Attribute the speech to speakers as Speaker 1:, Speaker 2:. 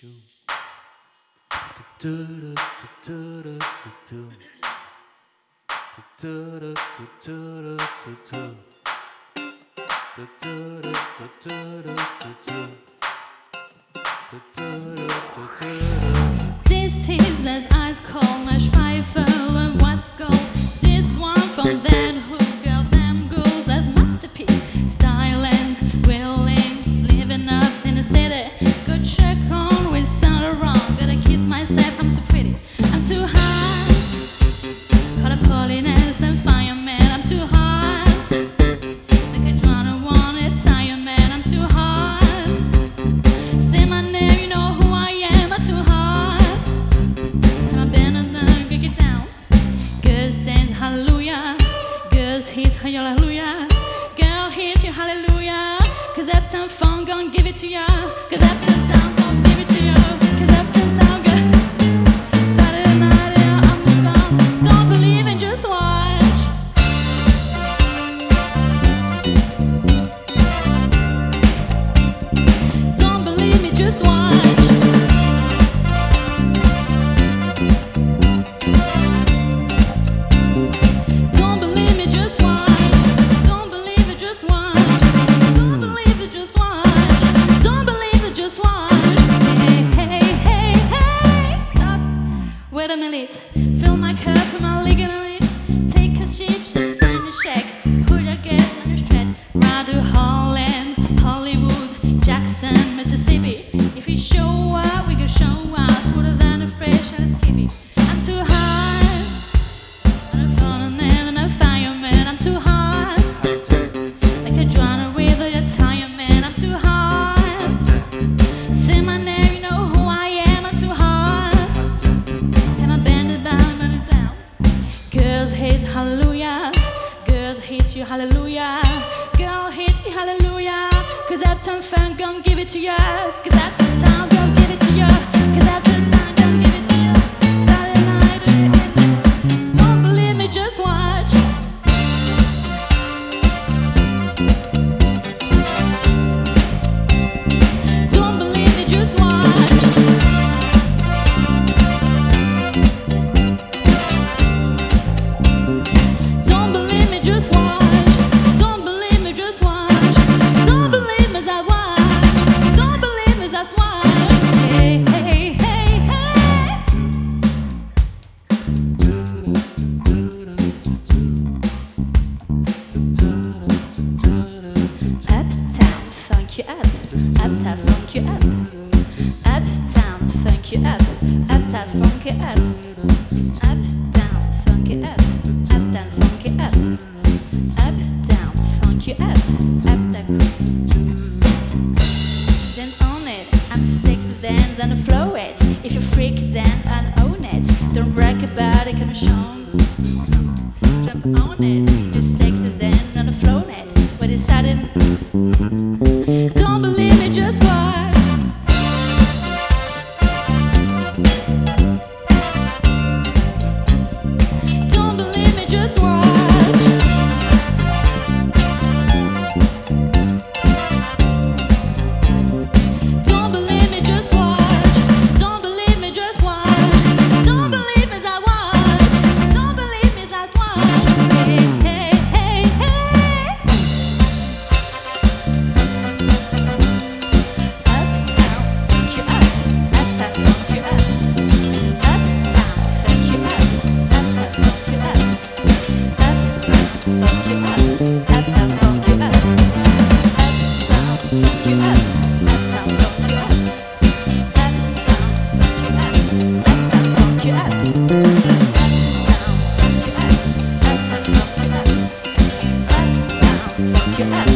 Speaker 1: This is as ice cold as Pfeiffer and what gold. This one from then who got them gold as masterpiece. Styling, willing, living up in the city. Good check on with sound wrong. Gotta kiss myself, I'm too pretty. I'm too hot. Caught up holiness and fireman, I'm too hot. Like a drowner wanted tire man, I'm too hot. Say my name, you know who I am, I'm too hot. And I'm better than break it down. Girl says hallelujah. Girls hit hallelujah. Girl hit you hallelujah. Cause Uptown Funk gon' give it to ya. Cause Uptown Town gon' give it to ya. Cause Uptown Town girl. Saturday night, yeah, I'm the bomb. Don't believe it, just watch. Don't believe me, just watch. Don't believe me, just watch. Don't believe it, just watch. Don't believe it, just watch. Don't believe it, just watch. Hey, hey, hey, hey. Stop. Wait a minute. Fill my cup from my ligament. Take a seat, just sign the check. Put your gas on your stretch. Rather Holland, Hollywood, Jackson, Mississippi. If you show up, we can show out. Smoother than a fresh and a skippy. I'm too hot. And I'm falling and a fireman. I'm too hot. Like a drowner with a tire man. I'm too hot. Say my name, you know who I am. I'm too hot. And I bend it down, bend it down. Girls hate hallelujah. Girls hate you hallelujah. Girl hate you hallelujah. Cause Uptown Funk gon' give it to ya. Cause Uptown Town gon' give it to ya. Cause Uptown Town gon' give it to ya. Saturday night, don't believe me, just watch. Don't believe me, just watch. Don't believe me, just watch. Don't believe me, just watch. Don't believe me, that watch. Don't believe me, that watch. Hey, hey, hey, hey. Uptown, funk you up. Uptown, funk you up. Uptown, funk you up. Uptown, funk you up. Uptown, funk you up. Uptown, funk you up. Uptown, funk you up. Uptown. Then own it. I'm sick to dance and flow it. If you freak, then own it. Don't brag about it, come and show. Jump on it. You sick to dance and flow it. When it's sudden. Don't believe me, just watch. Don't believe me, just watch. Don't believe me, just watch. Don't believe me, just watch. Don't believe me, that watch. Don't believe me, that watch. Hey, hey, hey, hey. Uptown, funk you up. Uptown, funk you up. Uptown, funk you up. Uptown, funk you up. Uptown, funk you up. Uptown, funk you up. Uptown, funk you up. Uptown, funk you up. Uptown, funk you up. Uptown, funk you up. Uptown, funk you up. Uptown, funk you up. Uptown, funk you up.